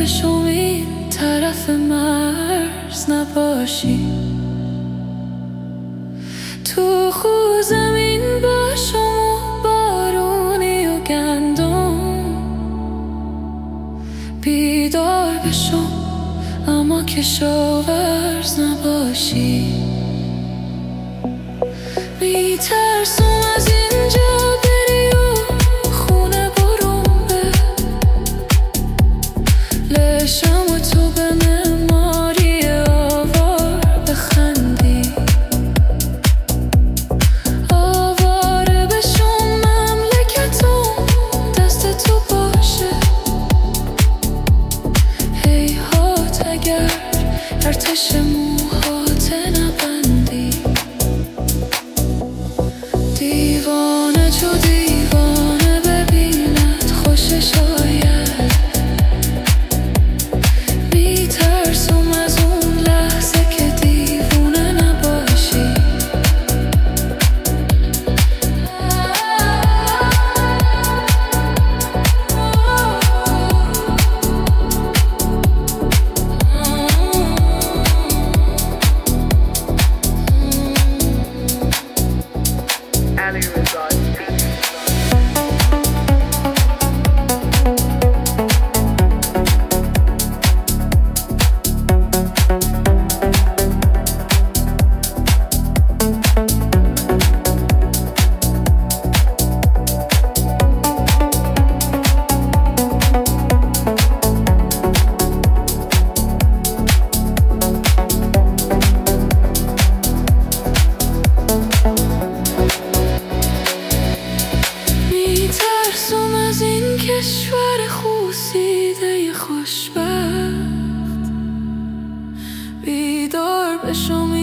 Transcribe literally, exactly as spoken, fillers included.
بشم این طرف مرز نباشی، تو خود زمین باشم و بارونی و گندم، بیدار بشم اما کشاورز نباشی. میترسم از اینجا بری و خونه برم به لشم و تو به معماری آوار بخندی، آواره بشم مملکتم دست تو باشه، هیهات اگر ارتش موهات نبندی. دیوانه چو دیوانه ببیند خوشش آید، میترسم از اون لحظه که دیوونه نباشی. Ali resides. میترسم از این کشور خوسیده خوشبخت، بیدار بشم